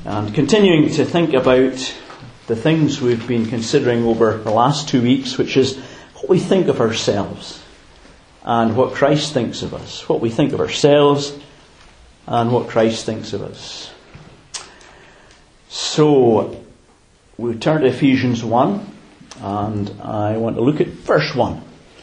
And continuing to think about the things we've been considering over the last 2 weeks, which is what we think of ourselves and what Christ thinks of us. What we think of ourselves and what Christ thinks of us. So, we turn to Ephesians 1, and I want to look at verse 1.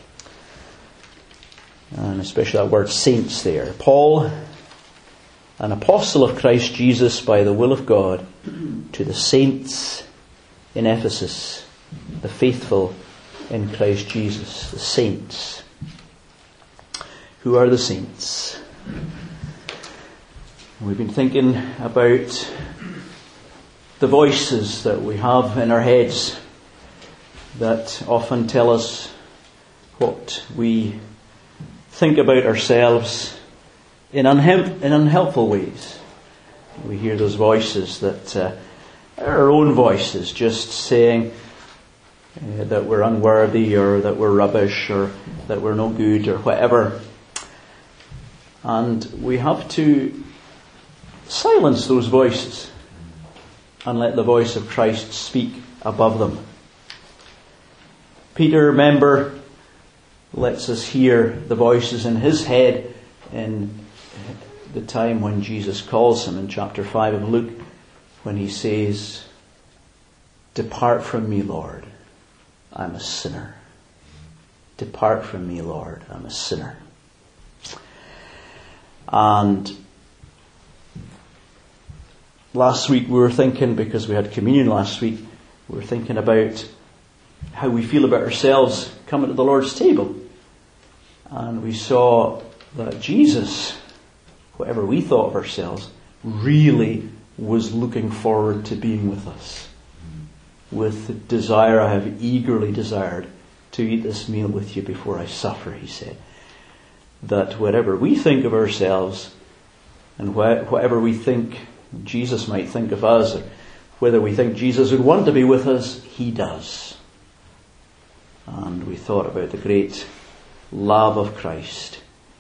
And especially that word saints there. Paul, an apostle of Christ Jesus by the will of God, to the saints in Ephesus, the faithful in Christ Jesus. The saints. Who are the saints? We've been thinking about the voices that we have in our heads that often tell us what we think about ourselves in unhelpful ways. We hear those voices that are our own voices, just saying that we're unworthy or that we're rubbish or that we're no good or whatever. And we have to silence those voices and let the voice of Christ speak above them. Peter, remember, lets us hear the voices in his head in the time when Jesus calls him in chapter 5 of Luke, when he says, "Depart from me, Lord, I'm a sinner. Depart from me, Lord, I'm a sinner." And last week we were thinking, because we had communion last week, we were thinking about how we feel about ourselves coming to the Lord's table. And we saw that Jesus, whatever we thought of ourselves, really was looking forward to being with us. With the desire, I have eagerly desired to eat this meal with you before I suffer, he said. That whatever we think of ourselves and whatever we think Jesus might think of us, or whether we think Jesus would want to be with us, he does. And we thought about the great love of Christ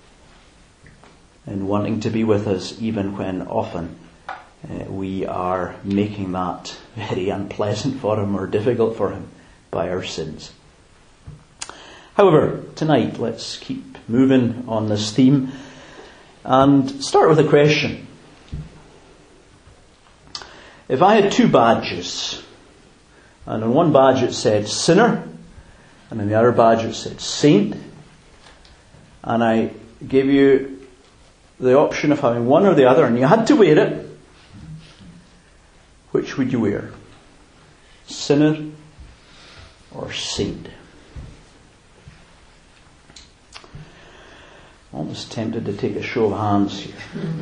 in wanting to be with us, even when often we are making that very unpleasant for him or difficult for him by our sins. However, tonight let's keep moving on this theme and start with a question. If I had 2 badges, and on one badge it said sinner, and on the other badge it said saint, and I gave you the option of having one or the other, and you had to wear it, which would you wear? Sinner or saint? Almost tempted to take a show of hands here.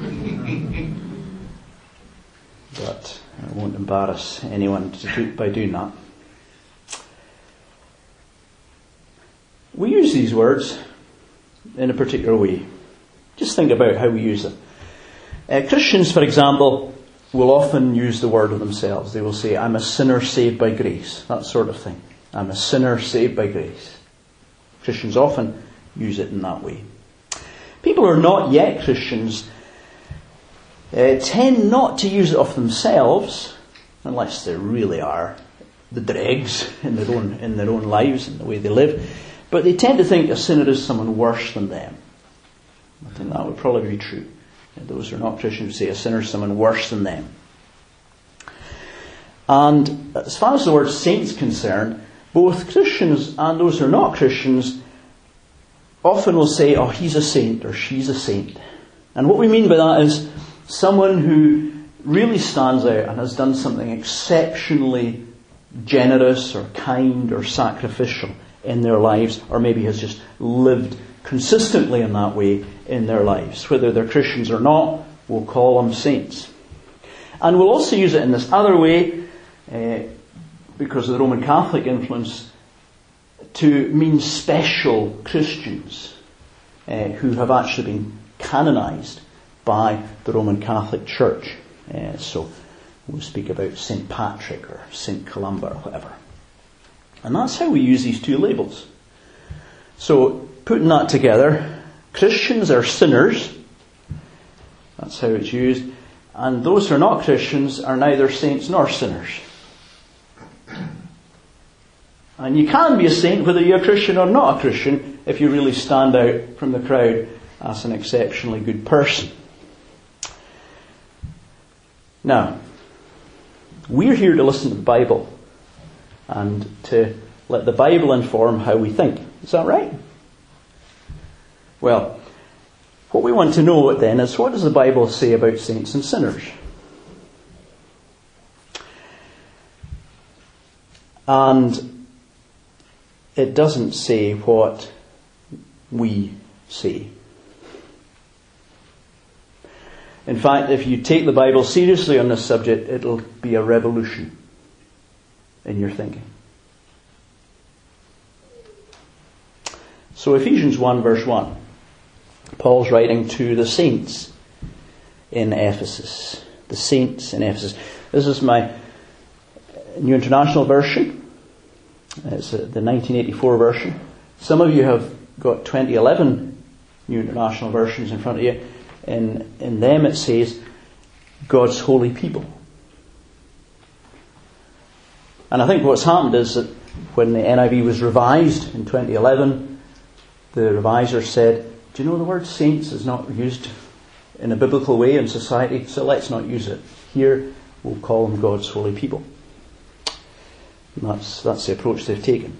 But I won't embarrass anyone by doing that. We use these words in a particular way. Just think about how we use them. Christians, for example, will often use the word of themselves. They will say, "I'm a sinner saved by grace." That sort of thing. I'm a sinner saved by grace. Christians often use it in that way. People who are not yet Christians tend not to use it of themselves, unless they really are the dregs in their own lives and the way they live. But they tend to think a sinner is someone worse than them. I think that would probably be true. Those who are not Christians would say a sinner is someone worse than them. And as far as the word saint's concerned, both Christians and those who are not Christians often will say, "Oh, he's a saint," or "she's a saint." And what we mean by that is someone who really stands out and has done something exceptionally generous or kind or sacrificial in their lives, or maybe has just lived consistently in that way in their lives. Whether they're Christians or not, we'll call them saints. And we'll also use it in this other way, because of the Roman Catholic influence, to mean special Christians who have actually been canonized by the Roman Catholic Church. So we'll speak about St. Patrick or St. Columba or whatever. And that's how we use these 2 labels. So, putting that together, Christians are sinners. That's how it's used. And those who are not Christians are neither saints nor sinners. And you can be a saint whether you're a Christian or not a Christian if you really stand out from the crowd as an exceptionally good person. Now, we're here to listen to the Bible and to let the Bible inform how we think. Is that right? Well, what we want to know then is, what does the Bible say about saints and sinners? And it doesn't say what we say. In fact, if you take the Bible seriously on this subject, it'll be a revolution in your thinking. So Ephesians 1 verse 1. Paul's writing to the saints in Ephesus. The saints in Ephesus. This is my New International Version. It's the 1984 version. Some of you have got 2011 New International Versions in front of you. In them it says, God's holy people. And I think what's happened is that when the NIV was revised in 2011, the reviser said, do you know the word saints is not used in a biblical way in society, so let's not use it. Here we'll call them God's holy people. And that's the approach they've taken.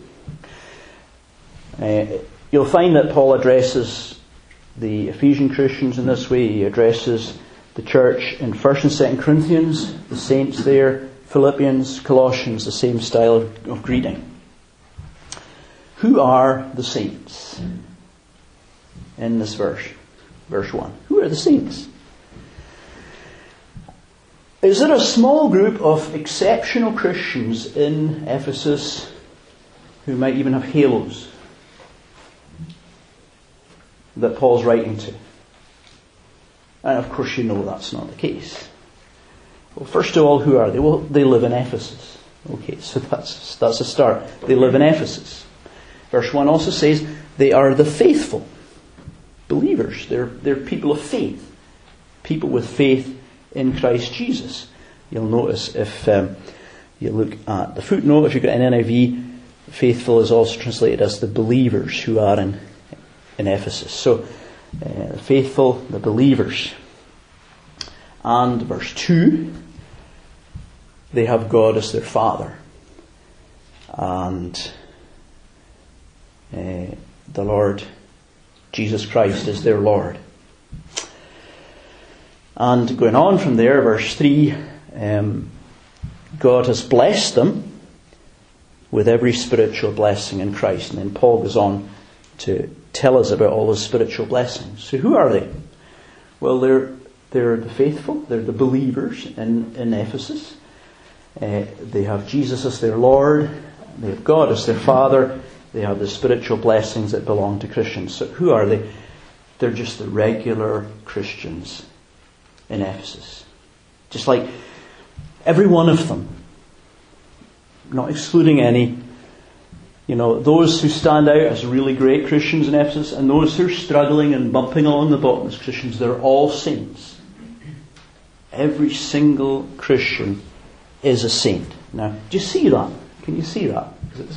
You'll find that Paul addresses the Ephesian Christians in this way. He addresses the church in 1st and 2nd Corinthians, the saints there, Philippians, Colossians, the same style of greeting. Who are the saints in this verse? Verse 1. Who are the saints? Is there a small group of exceptional Christians in Ephesus who might even have halos that Paul's writing to? And of course you know that's not the case. Well, first of all, who are they? Well, they live in Ephesus. Okay, so that's a start. They live in Ephesus. Verse 1 also says they are the faithful believers. They're people of faith. People with faith in Christ Jesus. You'll notice if you look at the footnote, if you've got an NIV, faithful is also translated as the believers who are in Ephesus. So, the faithful, the believers. And verse 2, they have God as their Father. And the Lord Jesus Christ is their Lord. And going on from there, verse 3, God has blessed them with every spiritual blessing in Christ. And then Paul goes on to tell us about all those spiritual blessings. So who are they? Well, they're the faithful, they're the believers in Ephesus. They have Jesus as their Lord, they have God as their Father, they have the spiritual blessings that belong to Christians. So who are they? They're just the regular Christians in Ephesus. Just like every one of them, not excluding any. You know, those who stand out as really great Christians in Ephesus and those who are struggling and bumping along the bottom as Christians, they're all saints. Every single Christian is a saint. Now, do you see that? Can you see that?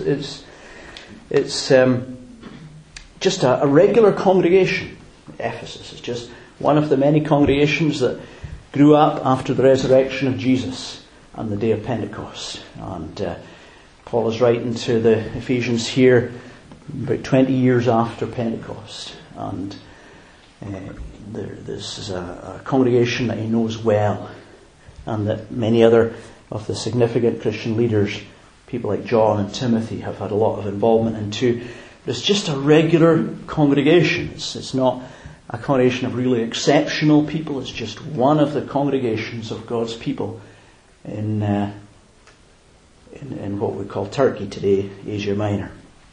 It's just a regular congregation. Ephesus is just one of the many congregations that grew up after the resurrection of Jesus on the day of Pentecost. And Paul is writing to the Ephesians here about 20 years after Pentecost. And this is a congregation that he knows well, and that many other of the significant Christian leaders, people like John and Timothy, have had a lot of involvement into. But it's just a regular congregation. It's not a congregation of really exceptional people. It's just one of the congregations of God's people in what we call Turkey today, Asia Minor.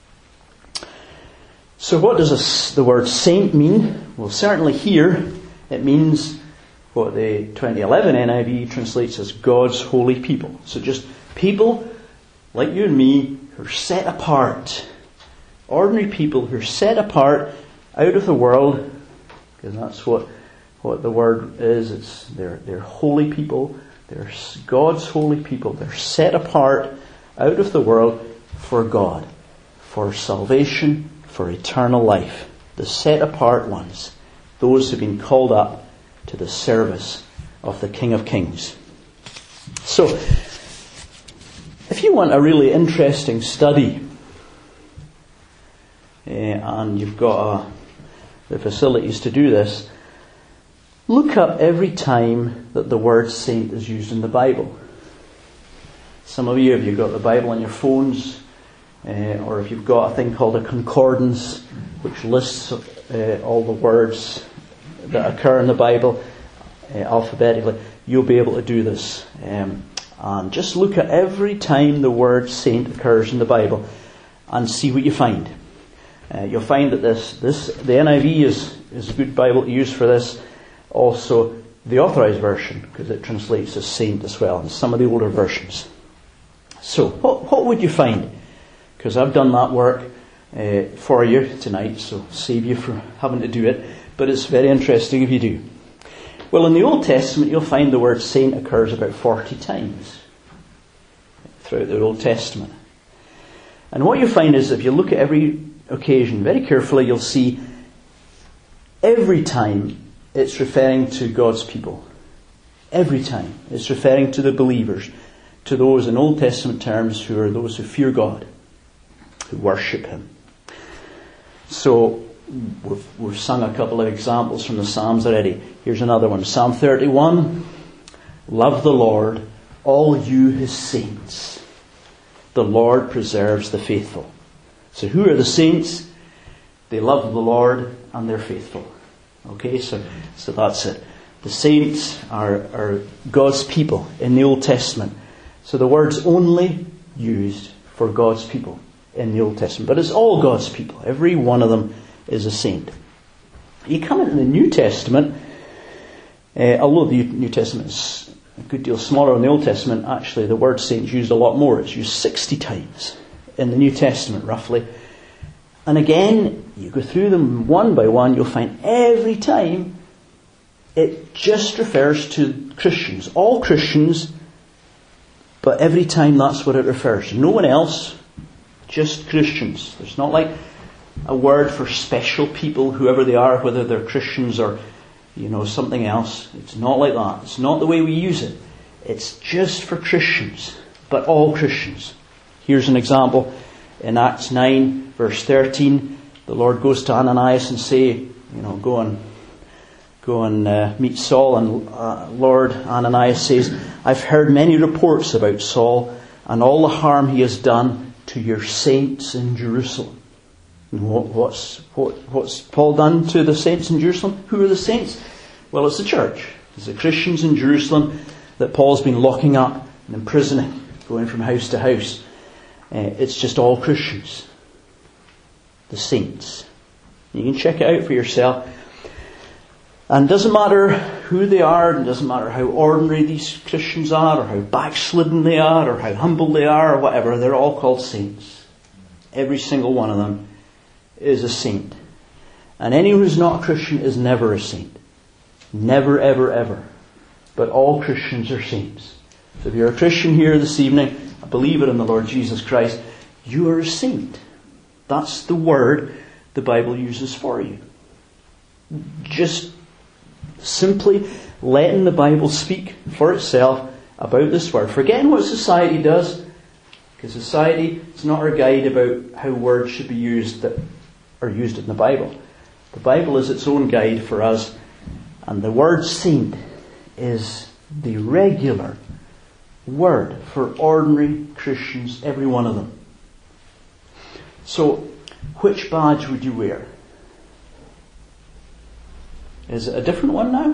So what does the word saint mean? Well, certainly here it means what the 2011 NIV translates as God's holy people. So just people like you and me who are set apart. Ordinary people who are set apart out of the world, because that's what what the word is. They're holy people. They're God's holy people. They're set apart out of the world for God, for salvation, for eternal life. The set apart ones. Those who've been called up to the service of the King of Kings. So, if you want a really interesting study, and you've got the facilities to do this, look up every time that the word saint is used in the Bible. Some of you, if you've got the Bible on your phones, or if you've got a thing called a concordance, which lists all the words that occur in the Bible alphabetically, you'll be able to do this. And just look at every time the word saint occurs in the Bible and see what you find. You'll find that the NIV is a good Bible to use for this. Also, the Authorized Version, because it translates as saint as well, and some of the older versions. So, what would you find? Because I've done that work for you tonight, so save you from having to do it. But it's very interesting if you do. Well, in the Old Testament, you'll find the word saint occurs about 40 times throughout the Old Testament. And what you find is, if you look at every occasion very carefully, you'll see every time it's referring to God's people. Every time it's referring to the believers, to those in Old Testament terms who are those who fear God, who worship Him. So we've sung a couple of examples from the Psalms already. Here's another one. Psalm 31. Love the Lord, all you His saints. The Lord preserves the faithful. So who are the saints? They love the Lord and they're faithful. Okay, so that's it. The saints are God's people in the Old Testament. So the word's only used for God's people in the Old Testament. But it's all God's people. Every one of them is a saint. You come into the New Testament, although the New Testament is a good deal smaller than the Old Testament, actually the word saint is used a lot more. It's used 60 times in the New Testament, roughly. And again, you go through them one by one, you'll find every time it just refers to Christians. All Christians, but every time that's what it refers to. No one else, just Christians. There's not like a word for special people, whoever they are, whether they're Christians or, something else. It's not like that. It's not the way we use it. It's just for Christians, but all Christians. Here's an example. In Acts 9, verse 13, the Lord goes to Ananias and say, go and meet Saul. And Lord, Ananias says, I've heard many reports about Saul and all the harm he has done to your saints in Jerusalem. And what's Paul done to the saints in Jerusalem? Who are the saints? Well, it's the church. It's the Christians in Jerusalem that Paul's been locking up and imprisoning, going from house to house. It's just all Christians. The saints. You can check it out for yourself. And it doesn't matter who they are, and it doesn't matter how ordinary these Christians are, or how backslidden they are, or how humble they are, or whatever. They're all called saints. Every single one of them is a saint. And anyone who's not a Christian is never a saint. Never, ever, ever. But all Christians are saints. So if you're a Christian here this evening, a believer in the Lord Jesus Christ, you are a saint. That's the word the Bible uses for you. Just simply letting the Bible speak for itself about this word. Forgetting what society does, because society is not our guide about how words should be used that are used in the Bible. The Bible is its own guide for us, and the word saint is the regular word for ordinary Christians, every one of them. So, which badge would you wear? Is it a different one now?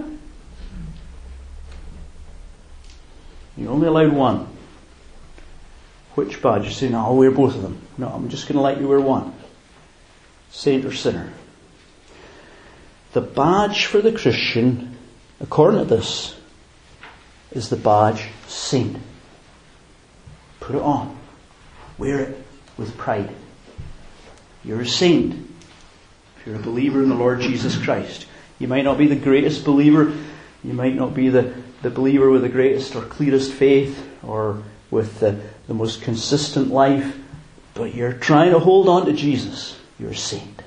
You're only allowed one. Which badge? You say, no, I'll wear both of them. No, I'm just going to let you wear one. Saint or sinner. The badge for the Christian, according to this, is the badge saint. Put it on. Wear it with pride. You're a saint. If you're a believer in the Lord Jesus Christ, You might not be the greatest believer. You might not be the believer with the greatest or clearest faith or with the most consistent life. But you're trying to hold on to Jesus. You're a saint.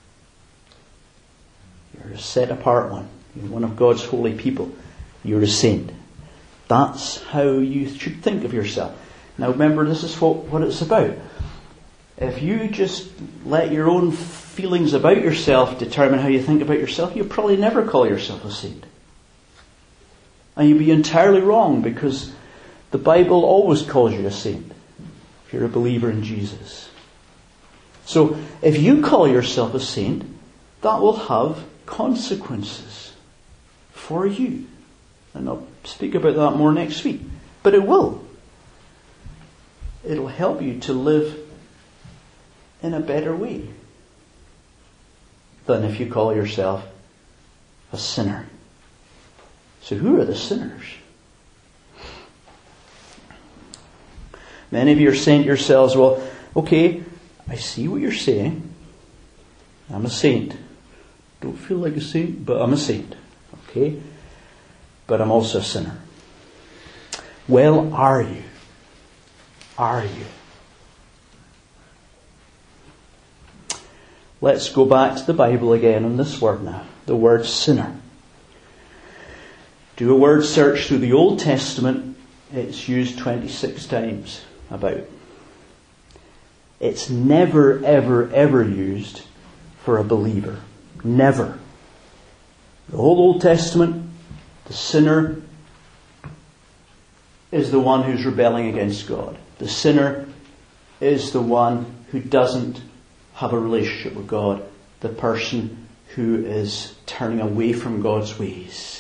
You're a set apart one. You're one of God's holy people. You're a saint. That's how you should think of yourself. Now remember, this is what it's about. If you just let your own feelings about yourself determine how you think about yourself, you'll probably never call yourself a saint. And you'd be entirely wrong, because the Bible always calls you a saint if you're a believer in Jesus. So if you call yourself a saint, that will have consequences for you. And I'll speak about that more next week. But it will. It'll help you to live in a better way than if you call yourself a sinner. So who are the sinners? Many of you are saying to yourselves, well, okay, I see what you're saying. I'm a saint. Don't feel like a saint, but I'm a saint. Okay? But I'm also a sinner. Well, are you? Are you? Let's go back to the Bible again on this word now. The word sinner. Do a word search through the Old Testament. It's used 26 times about. It's never, ever, ever used for a believer. Never. The whole Old Testament, the sinner is the one who's rebelling against God. The sinner is the one who doesn't have a relationship with God. The person who is turning away from God's ways.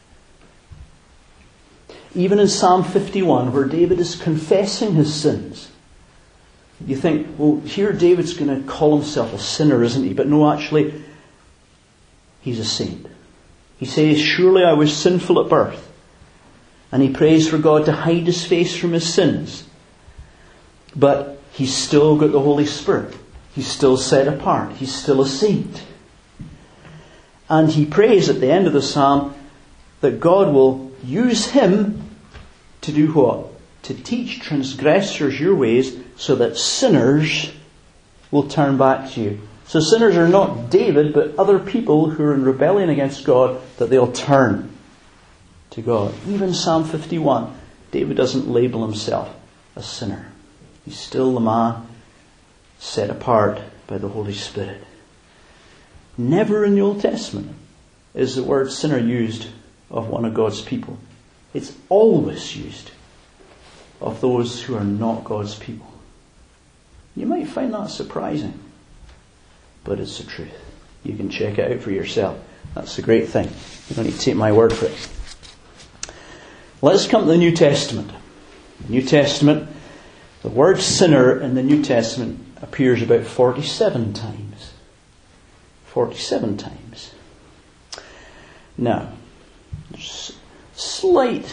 Even in Psalm 51, where David is confessing his sins, you think, well, here David's going to call himself a sinner, isn't he? But no, actually, he's a saint. He says, surely I was sinful at birth. And he prays for God to hide his face from his sins. But he's still got the Holy Spirit. He's still set apart. He's still a saint. And he prays at the end of the psalm that God will use him to do what? To teach transgressors your ways, so that sinners will turn back to you. So sinners are not David, but other people who are in rebellion against God, that they'll turn to God. Even Psalm 51, David doesn't label himself a sinner. He's still the man set apart by the Holy Spirit. Never in the Old Testament is the word sinner used of one of God's people. It's always used of those who are not God's people. You might find that surprising, but it's the truth. You can check it out for yourself. That's the great thing. You don't need to take my word for it. Let's come to the New Testament. The New Testament, the word sinner in the New Testament appears about 47 times. 47 times. Now, there's slight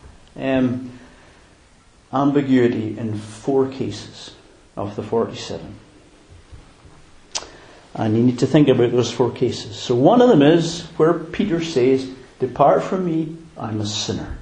ambiguity in 4 cases of the 47. And you need to think about those 4 cases. So one of them is where Peter says, depart from me, I'm a sinner.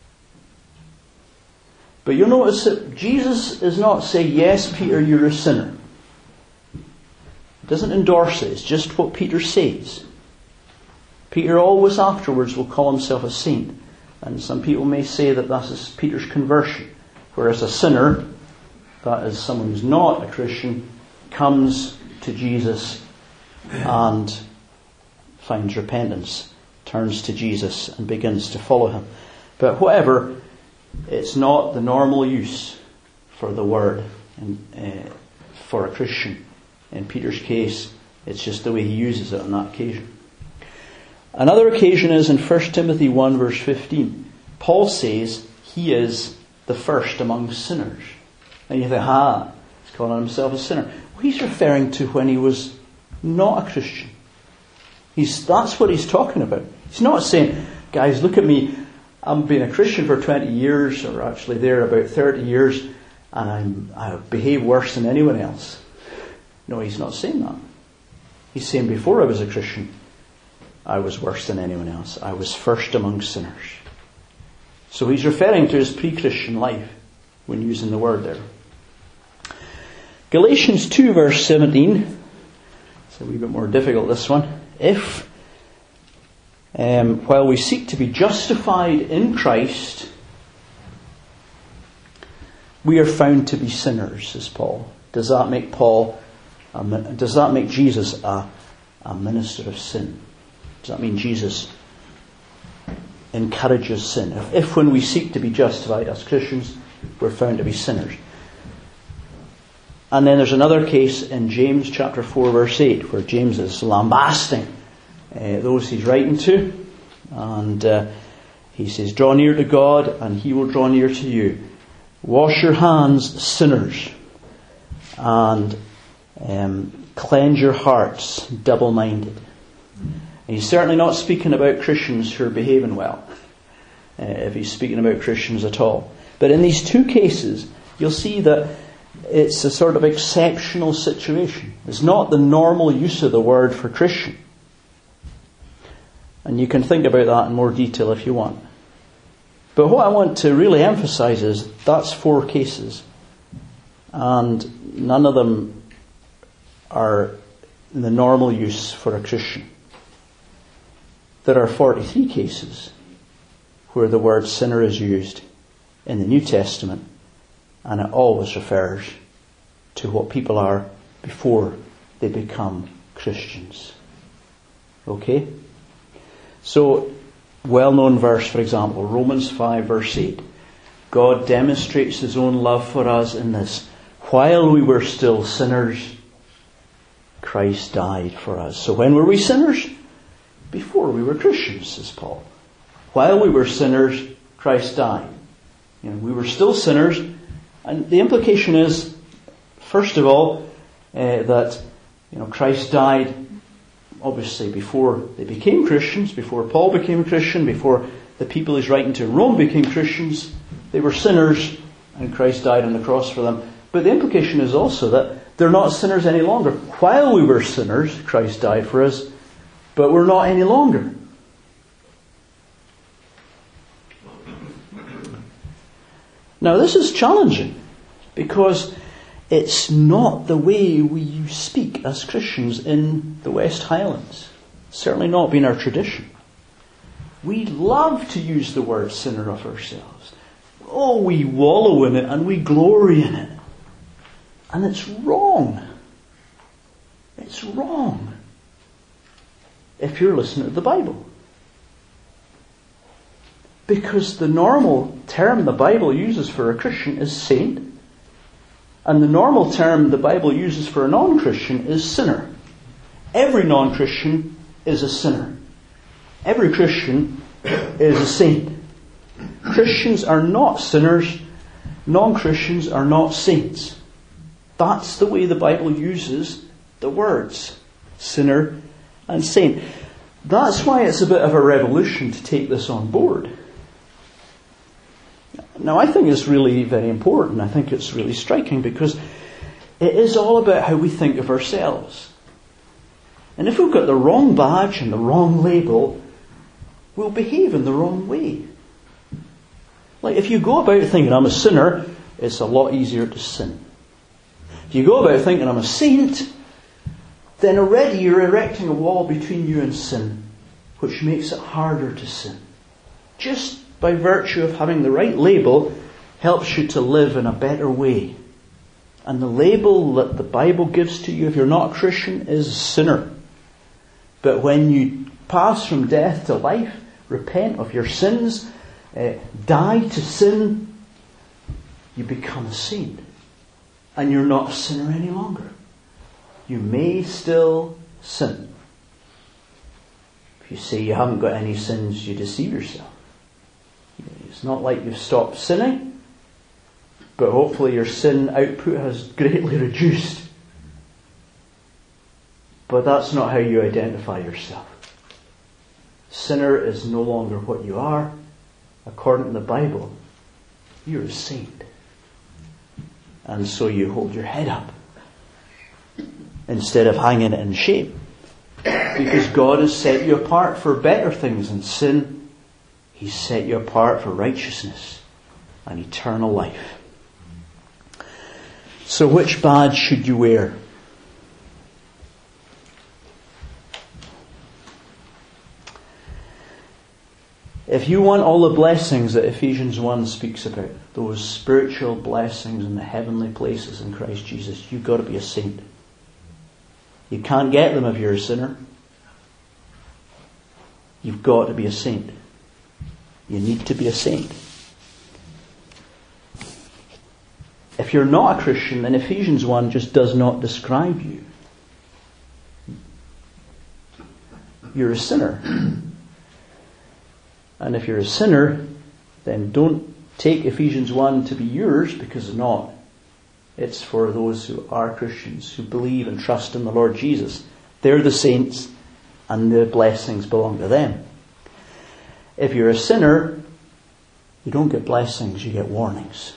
But you'll notice that Jesus is not saying, yes, Peter, you're a sinner. He doesn't endorse it. It's just what Peter says. Peter always afterwards will call himself a saint. And some people may say that that is Peter's conversion. Whereas a sinner, that is someone who's not a Christian, comes to Jesus and finds repentance, turns to Jesus and begins to follow him. But whatever, it's not the normal use for the word for a Christian. In Peter's case, it's just the way he uses it on that occasion. Another occasion is in 1 Timothy 1 verse 15. Paul says he is the first among sinners. And you think, he's calling himself a sinner. Well, he's referring to when he was not a Christian. That's what he's talking about. He's not saying, guys, look at me, I've been a Christian for 20 years, or actually there about 30 years, and I behave worse than anyone else. No, he's not saying that. He's saying before I was a Christian, I was worse than anyone else. I was first among sinners. So he's referring to his pre-Christian life when using the word there. Galatians 2 verse 17. It's a wee bit more difficult, this one. If, while we seek to be justified in Christ, we are found to be sinners, says Paul. Does that make Jesus a minister of sin? Does that mean Jesus encourages sin? If when we seek to be justified as Christians, we're found to be sinners. And then there's another case in James chapter 4 verse 8, where James is lambasting those he's writing to. And he says, draw near to God and he will draw near to you. Wash your hands, sinners, and cleanse your hearts, double-minded. And he's certainly not speaking about Christians who are behaving well, if he's speaking about Christians at all. But in these two cases, you'll see that it's a sort of exceptional situation. It's not the normal use of the word for Christian. And you can think about that in more detail if you want. But what I want to really emphasize is that's 4 cases. And none of them are the normal use for a Christian. There are 43 cases where the word sinner is used in the New Testament, and it always refers to what people are before they become Christians. Okay? So, well-known verse, for example, Romans 5 verse 8. God demonstrates his own love for us in this: while we were still sinners, Christ died for us. So when were we sinners? Before we were Christians, says Paul. While we were sinners, Christ died. We were still sinners, and the implication is, first of all, that Christ died obviously before they became Christians, before Paul became a Christian, before the people he's writing to in Rome became Christians. They were sinners, and Christ died on the cross for them. But the implication is also that they're not sinners any longer. While we were sinners, Christ died for us, but we're not any longer. Now this is challenging, because it's not the way we speak as Christians in the West Highlands. It's certainly not been our tradition. We love to use the word sinner of ourselves. Oh, we wallow in it and we glory in it. And it's wrong. It's wrong if you're listening to the Bible. Because the normal term the Bible uses for a Christian is saint. And the normal term the Bible uses for a non-Christian is sinner. Every non-Christian is a sinner. Every Christian is a saint. Christians are not sinners. Non-Christians are not saints. That's the way the Bible uses the words sinner and saint. That's why it's a bit of a revolution to take this on board. Now, I think it's really very important. I think it's really striking, because it is all about how we think of ourselves. And if we've got the wrong badge and the wrong label, we'll behave in the wrong way. Like, if you go about thinking I'm a sinner, it's a lot easier to sin. If you go about thinking I'm a saint, then already you're erecting a wall between you and sin, which makes it harder to sin. Just by virtue of having the right label helps you to live in a better way. And the label that the Bible gives to you if you're not a Christian is sinner. But when you pass from death to life, repent of your sins, die to sin, you become a saint. And you're not a sinner any longer. You may still sin. If you say you haven't got any sins, you deceive yourself. It's not like you've stopped sinning, but hopefully your sin output has greatly reduced. But that's not how you identify yourself. Sinner is no longer what you are. According to the Bible, you're a saint. And so you hold your head up instead of hanging it in shame. Because God has set you apart for better things than sin. He's set you apart for righteousness and eternal life. So which badge should you wear? If you want all the blessings that Ephesians 1 speaks about, those spiritual blessings in the heavenly places in Christ Jesus, you've got to be a saint. You can't get them if you're a sinner. You've got to be a saint. You need to be a saint. If you're not a Christian, then Ephesians 1 just does not describe you. You're a sinner. And if you're a sinner, then don't take Ephesians 1 to be yours, because it's not. It's for those who are Christians, who believe and trust in the Lord Jesus. They're the saints, and the blessings belong to them. If you're a sinner, you don't get blessings, you get warnings.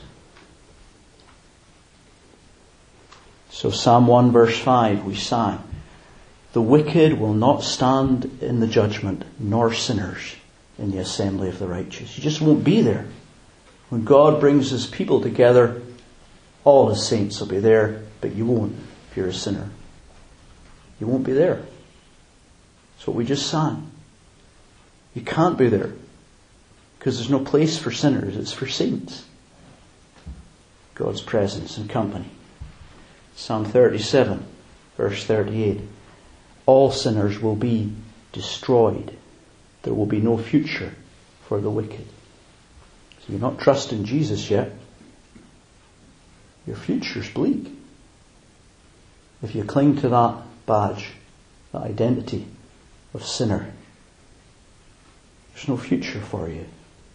So Psalm 1 verse 5 we sang, "The wicked will not stand in the judgment, nor sinners in the assembly of the righteous." You just won't be there. When God brings His people together, all His saints will be there, but you won't if you're a sinner. You won't be there. That's what we just sang. You can't be there, because there's no place for sinners, it's for saints. God's presence and company. Psalm 37, verse 38. All sinners will be destroyed. There will be no future for the wicked. So you're not trusting Jesus yet. Your future's bleak. If you cling to that badge, that identity of sinner, there's no future for you.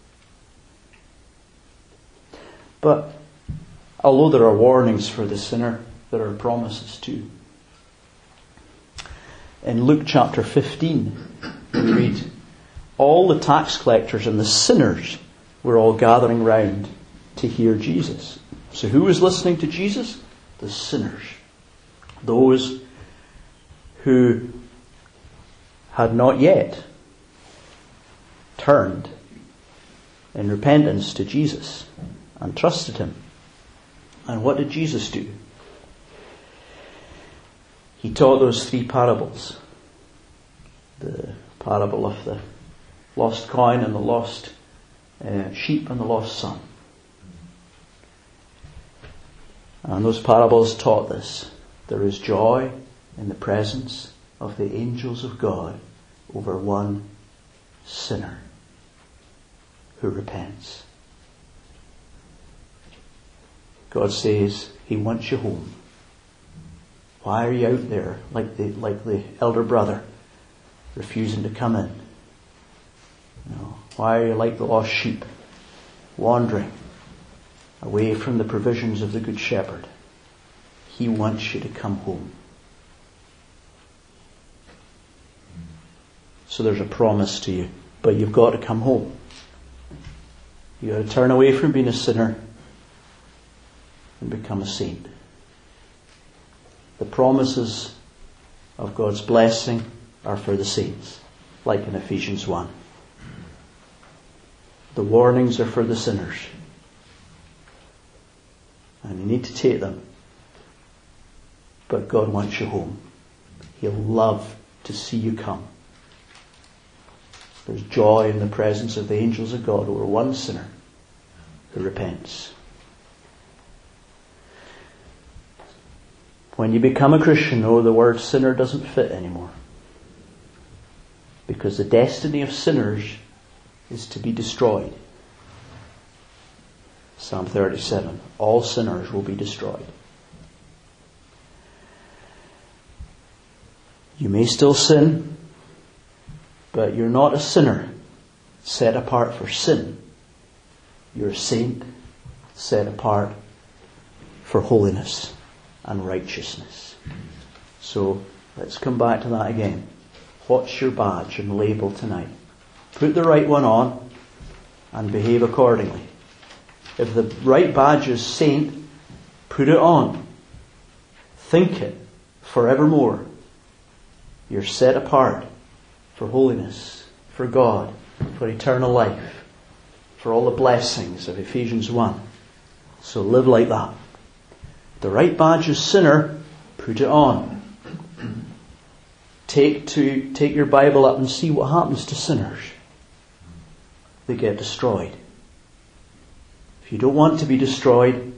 But although there are warnings for the sinner, there are promises too. In Luke chapter 15, we read, all the tax collectors and the sinners were all gathering round to hear Jesus. So who was listening to Jesus? The sinners. Those who had not yet turned in repentance to Jesus and trusted Him. And what did Jesus do? He taught those three parables. The parable of the lost coin and the lost sheep and the lost son. And those parables taught this. There is joy in the presence of the angels of God over one sinner who repents. God says He wants you home. Why are you out there like the elder brother refusing to come in? Why are you like the lost sheep wandering away from the provisions of the Good Shepherd? He wants you to come home. So there's a promise to you, but you've got to come home. You've got to turn away from being a sinner and become a saint. The promises of God's blessing are for the saints, like in Ephesians 1. The warnings are for the sinners. And you need to take them. But God wants you home. He'll love to see you come. There's joy in the presence of the angels of God over one sinner who repents. When you become a Christian, the word sinner doesn't fit anymore. Because the destiny of sinners is to be destroyed. Psalm 37. All sinners will be destroyed. You may still sin, but you're not a sinner set apart for sin. You're a saint set apart for holiness and righteousness. So let's come back to that again. What's your badge and label tonight? Put the right one on and behave accordingly. If the right badge is saint, put it on. Think it forevermore. You're set apart for holiness, for God, for eternal life, for all the blessings of Ephesians 1. So live like that. The right badge is sinner, put it on. Take your Bible up and see what happens to sinners. They get destroyed. If you don't want to be destroyed,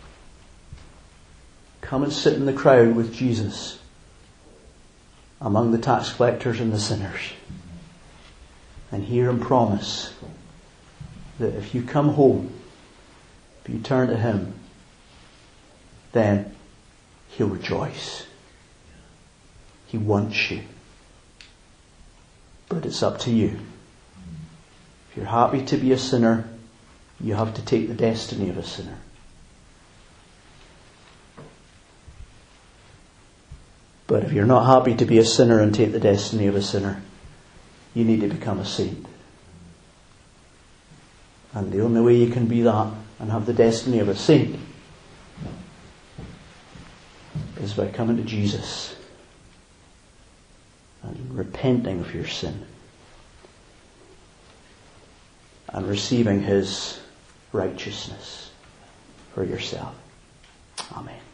come and sit in the crowd with Jesus among the tax collectors and the sinners, and hear him promise that if you come home, if you turn to him, then he'll rejoice. He wants you. But it's up to you. If you're happy to be a sinner, you have to take the destiny of a sinner. But if you're not happy to be a sinner and take the destiny of a sinner, you need to become a saint. And the only way you can be that and have the destiny of a saint is by coming to Jesus and repenting of your sin and receiving his righteousness for yourself. Amen.